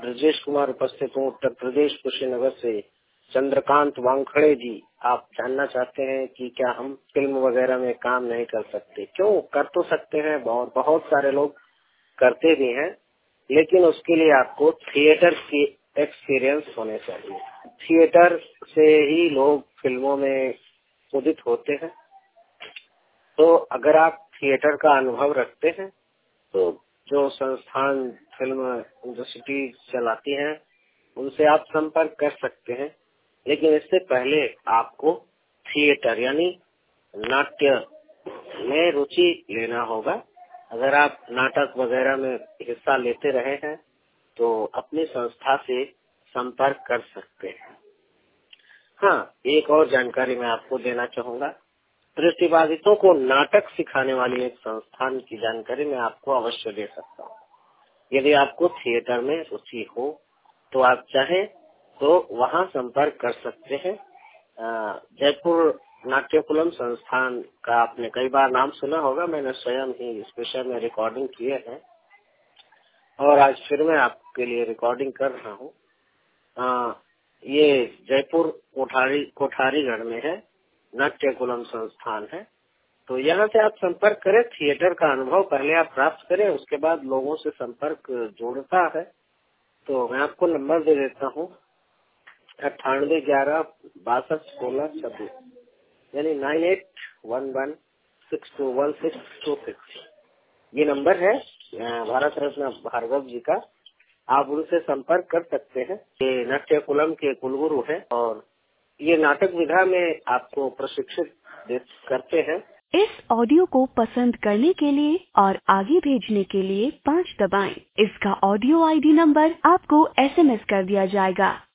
ब्रजेश कुमार उपस्थित हूँ उत्तर प्रदेश कुशीनगर से। चंद्रकांत वानखड़े जी, आप जानना चाहते हैं कि क्या हम फिल्म वगैरह में काम नहीं कर सकते? क्यों, कर तो सकते हैं, बहुत सारे लोग करते भी हैं, लेकिन उसके लिए आपको थिएटर की एक्सपीरियंस होने चाहिए। थिएटर से ही लोग फिल्मों में उदित होते हैं। तो अगर आप थिएटर का अनुभव रखते हैं तो जो संस्थान फिल्म इंडस्ट्री चलाती हैं उनसे आप संपर्क कर सकते हैं, लेकिन इससे पहले आपको थिएटर यानी नाट्य में रुचि लेना होगा। अगर आप नाटक वगैरह में हिस्सा लेते रहे हैं तो अपनी संस्था से संपर्क कर सकते हैं। हाँ, एक और जानकारी मैं आपको देना चाहूँगा। दृष्टिबाधितों को नाटक सिखाने वाली एक संस्थान की जानकारी मैं आपको अवश्य दे सकता हूँ। यदि आपको थिएटर में रुचि हो तो आप चाहें तो वहाँ संपर्क कर सकते हैं। जयपुर नाट्यकुलम संस्थान का आपने कई बार नाम सुना होगा, मैंने स्वयं ही इस विषय में रिकॉर्डिंग किए हैं और आज फिर मैं आपके लिए रिकॉर्डिंग कर रहा हूँ। ये जयपुर कोठारीगढ़ में है, नाट्यकुलम संस्थान है। तो यहाँ से आप संपर्क करें, थिएटर का अनुभव पहले आप प्राप्त करें, उसके बाद लोगों से संपर्क जोड़ता है। तो मैं आपको नंबर दे देता हूँ 9811621626 यानी 9811621626। ये नंबर है भारत रत्न भार्गव जी का। आप उनसे संपर्क कर सकते हैं। ये नाट्यकुलम के कुलगुरु हैं और ये नाटक विधा में आपको प्रशिक्षित करते हैं। इस ऑडियो को पसंद करने के लिए और आगे भेजने के लिए 5 दबाएं। इसका ऑडियो आईडी नंबर आपको SMS कर दिया जाएगा।